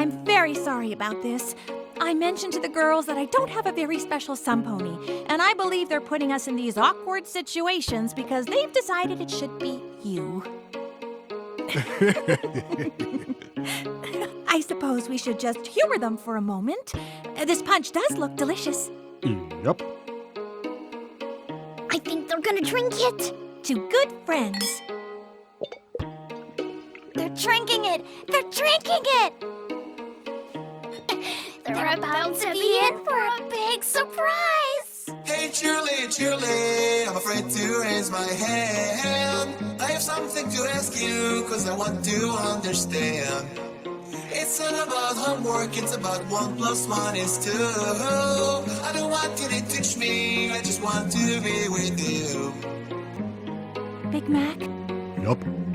I'm very sorry about this. I mentioned to the girls that I don't have a very special sun pony, and I believe they're putting us in these awkward situations because they've decided it should be you. I suppose we should just humor them for a moment. This punch does look delicious. Yep. I think they're gonna drink it. To good friends. They're drinking it. They're drinking it. They're about to be in for a big surprise. Hey Julie, Julie, I'm afraid to raise my hand. I have something to ask you, cause I want to understand. It's not about homework, it's about 1 + 1 is 2. I don't want you to teach me, I just want to be with you. Big Mac, Yup.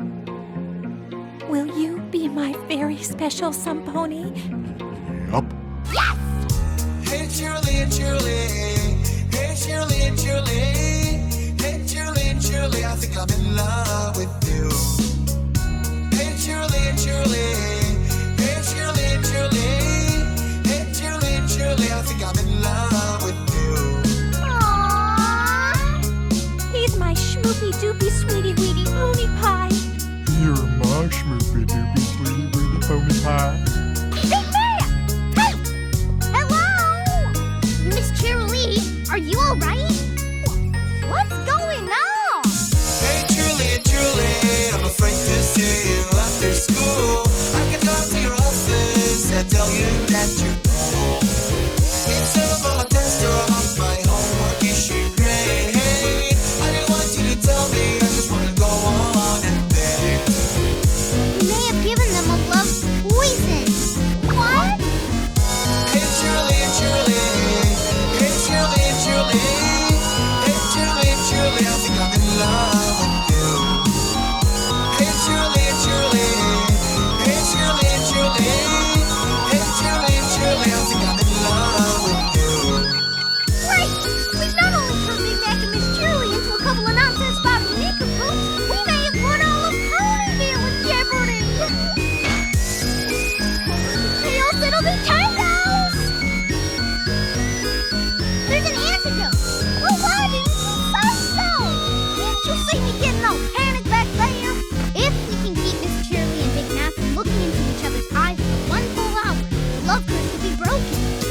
will you be my very special sun pony? Yup. Hey Julie, Julie, hey Julie, Julie, hey Julie, Julie, I think I'm in love with you. Hey Julie, Julie, hey Julie, Julie, hey Julie, Julie, I think I'm in love with you. Aww. He's my schmoopy doopy sweetie weedy pony pie. You're my schmoopy doopy sweetie weedy pony pie. Big Mac! Hey! Hello! Miss Cheerilee, are you all right? What's going on? Hey Julie, Julie, I'm afraid to see you after school. I can come to your office and tell you that you know. Instead of all a test or about my homework issue grade, I didn't want you to tell me, I just want to go on and beg. You may have given them a love poison. What? Hey Julie, Julie, hey Julie, Julie, hey Julie, Julie, I think I'm in love with you. Hey Julie, Julie, hey Julie, Julie, hey Julie, Julie, I think I'm in love with you. Great! We've not only turned Big Mac and Miss Cheerilee into a couple of nonsense spouting nincompoops, we may have put all of Ponyville in jeopardy! Tails, it'll be Tails! There's an antidote! Well, why didn't you say so? Didn't you see me getting all panicked back there? If we can keep Miss Cheerilee and Big Mac from looking into each other's eyes for 1 full hour, the love curse will be broken.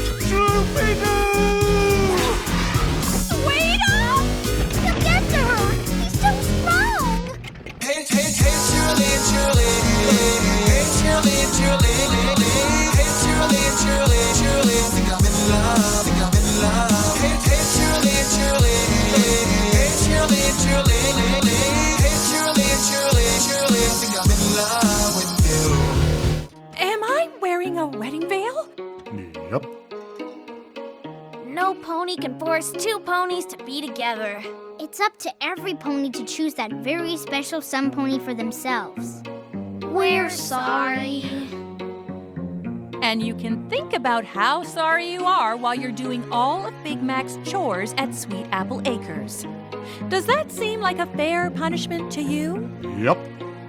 Wait up! He'll get to her! He's too strong! Hey Julie, Julie, hey Julie, Julie, hey Julie, Julie, Julie, I think I'm in love, think I'm in love. Hey Julie, Julie, hey Julie, Julie, hey Julie, Julie, Julie, I think I'm in love with you. Am I wearing a wedding veil? Yep. No pony can force 2 ponies to be together. It's up to every pony to choose that very special sun pony for themselves. We're sorry. And you can think about how sorry you are while you're doing all of Big Mac's chores at Sweet Apple Acres. Does that seem like a fair punishment to you? Yep.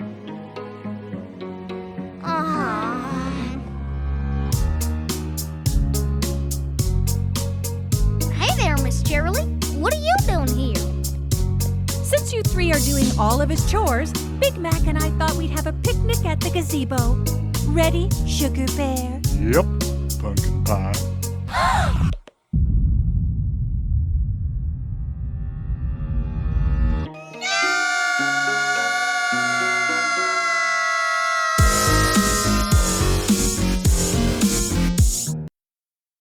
Hey there, Miss Cheerilee. What are you doing here? Since you 3 are doing all of his chores, Big Mac and I thought we'd have a picnic at the gazebo. Ready, Sugar Bear? Yep. Pumpkin pie.